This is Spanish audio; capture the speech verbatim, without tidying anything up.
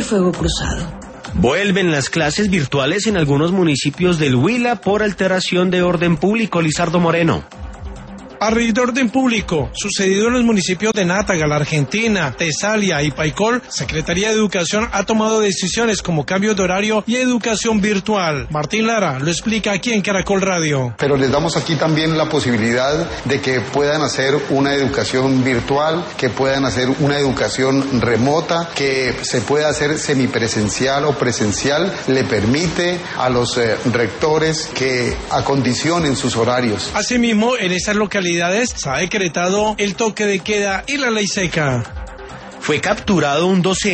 fuego cruzado. Vuelven las clases virtuales en algunos municipios del Huila por alteración de orden público. Lizardo Moreno. Arreglo de orden público sucedido en los municipios de Nátaga, la Argentina, Tesalia y Paicol. Secretaría de Educación ha tomado decisiones como cambio de horario y educación virtual. Martín Lara lo explica aquí en Caracol Radio. Pero les damos aquí también la posibilidad de que puedan hacer una educación virtual, que puedan hacer una educación remota, que se pueda hacer semipresencial o presencial. Le permite a los eh, rectores que acondicionen sus horarios. Asimismo, en estas localidades se ha decretado el toque de queda y la ley seca. Fue capturado un docente